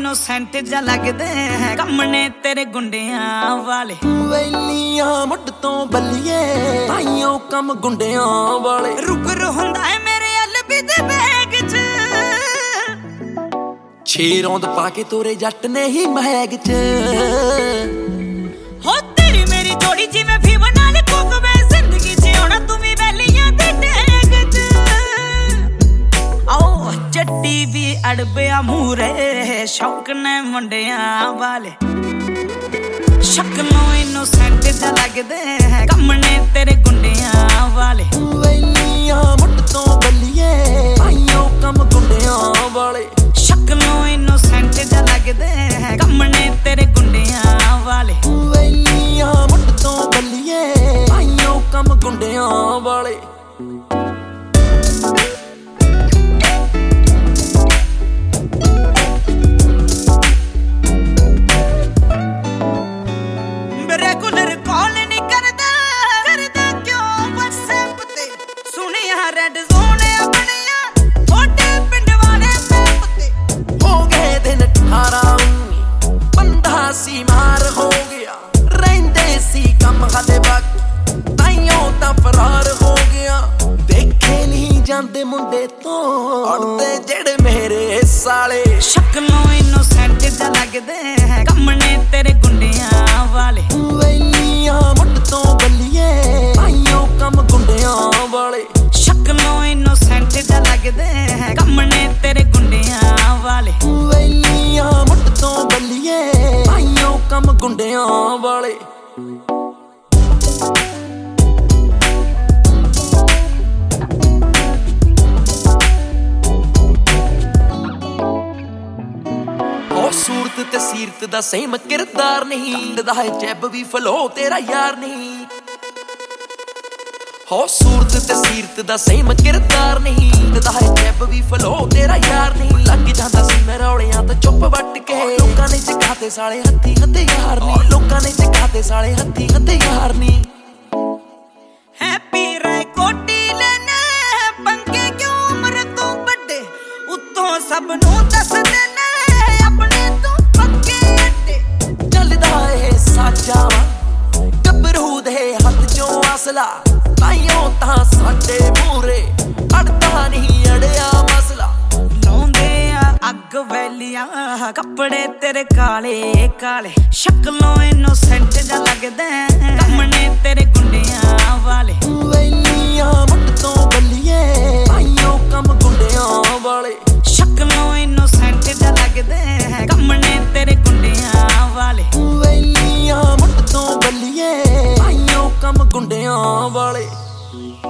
innocent जा लगदे कम ने तेरे गुंडियां वाले वेलियां मुੱਢ ਤੋਂ ਬੱਲੀਏ ਤਾਈਓ ਕੰਮ ਗੁੰਡਿਆਂ ਵਾਲੇ रुगर हुंदा है मेरे अलबी दे बैग च ਛੇ ਰੌਂਦ ਪਾ ਕੇ ਤੋਰੇ ਜੱਟ ਨੇ ਹੀ ਮਹਿਗ ਚ हो तेरी मेरी जोड़ी जिवें फीवर नाल कोकवे जिंदगी जिउणा तू भी वेलियां दे टैग च आओ चट्टी भी अड़बिया मूरे शौक ने मुंडियां वाले शक्लों इनोसेंट जा लगदे कम ने तेरे गुंडियां वाले वेलियां ਮੁੱਢ ਤੋਂ ਬੱਲੀਏ ਤਾਈਓ ਕੰਮ ਗੁੰਡਿਆਂ ਵਾਲੇ शक्लों इनोसेंट जा लगदे कम ने तेरे गुंडियां वाले वेलियां ਮੁੱਢ ਤੋਂ ਬੱਲੀਏ ਤਾਈਓ ਕੰਮ ਗੁੰਡਿਆਂ ਵਾਲੇ रेगुलर कॉल नहीं करदा करदा क्यों WhatsApp ते सुनिया रेड जोन अपनिया छोटे पिंड वाले मैप ते हो गए दिन 18 ਬੰਦਾ ਸੀ ਮਾਰ ਹੋ ਗਿਆ ਰਹਿੰਦੇ ਸੀ ਕੰਮ ਹਾਲੇ ਬਾਕੀ ਤਾਈਓ ਤਾਂ ਫਰਾਰ ਹੋ ਗਿਆ ਦੇਖੇ ਨਹੀਂ ਜਾਂਦੇ ਮੁੰਡੇ ਤੋਂ ਅੜਦੇ ਜਿਹੜੇ ਮੇਰੇ ਸਾਲੇ शक्लों इनोसेंट जा लगदे कम ने तेरे गुंडियां वाले वेलियां ਮੁੱਢ ਤੋਂ ਬੱਲੀਏ ਤਾਈਓ ਕੰਮ ਗੁੰਡਿਆਂ ਵਾਲੇ शक्लों इनोसेंट जा लगदे कम ने तेरे गुंडियां वाले वेलियां ਮੁੱਢ ਤੋਂ ਬੱਲੀਏ ਤਾਈਓ ਕੰਮ ਗੁੰਡਿਆਂ ਵਾਲੇ ਸੂਰਤ ਤੇ ਸੀਰਤ ਦਾ ਸੇਮ ਕਿਰਦਾਰ ਨਹੀਂ ਦਾ ਹੈ ਜੈਬ ਵੀ ਫਲੋ ਤੇਰਾ ਯਾਰ ਨਹੀਂ ਹੋ ਸੂਰਤ ਤੇ ਸੀਰਤ ਦਾ ਸੇਮ ਕਿਰਦਾਰ ਨਹੀਂ ਦਾ ਹੈ ਜੈਬ ਵੀ ਫਲੋ ਤੇਰਾ ਯਾਰ ਨਹੀਂ ਲੱਗ ਜਾਂਦਾ ਸੀ ਮੈਂ ਰੌਲਿਆਂ ਤੇ ਚੁੱਪ ਵੱਟ ਕੇ ਲੋਕਾਂ ਨੇ ਚਕਾਤੇ ਸਾਲੇ ਹੱਥੀ ਹਥਿਆਰ ਨਹੀਂ ਲੋਕਾਂ ਨੇ ਚਕਾਤੇ ਸਾਲੇ ਹੱਥੀ ਹਥਿਆਰ ਨਹੀਂ हैप्पी राय कोटी लेने पंगे क्यों उम्र तो बड़े उत्तों सब नू दस देने अपने तू पक्के अड्डे ਚੱਲਦਾ ਏ ਸਾਜਾ ਗੱਭਰੂ ਦੇ ਹੱਥ ਚੋਂ ਅਸਲਾ ਤਾਈਓ ਤਾਂ ਸਾਡੇ ਮੂਰੇ ਅੜਦਾ ਨਹੀਂ ਅੜਿਆ ਮਸਲਾ ਲਾਉਂਦੇ ਆ ਅੱਗ ਵੈਲੀਆਂ ਕੱਪੜੇ ਤੇਰੇ ਕਾਲੇ ਕਾਲੇ ਸ਼ਕਲੋਂ ਇਨੋਸੈਂਟ ਜਾ ਲੱਗਦੇ ਕਮ ਨੇ ਤੇਰੇ ਗੁੰਡਿਆਂ ਵਾਲੇ ਵੇਲੀਆਂ ਮੁੱਢ ਤੋਂ ਬੱਲੀਏ ਤਾਈਓ ਕੰਮ ਗੁੰਡਿਆਂ ਵਾਲੇ ਸ਼ਕਲੋਂ ਇਨੋਸੈਂਟ ਜਾ ਲੱਗਦੇ ਕਮ ਨੇ ਤੇਰੇ ਗੁੰਡਿਆਂ ਵਾਲੇ ਵੇਲੀਆਂ ਮੁੱਢ ਤੋਂ ਬੱਲੀਏ ਤਾਈਓ ਕੰਮ ਗੁੰਡਿਆਂ ਵਾਲੇ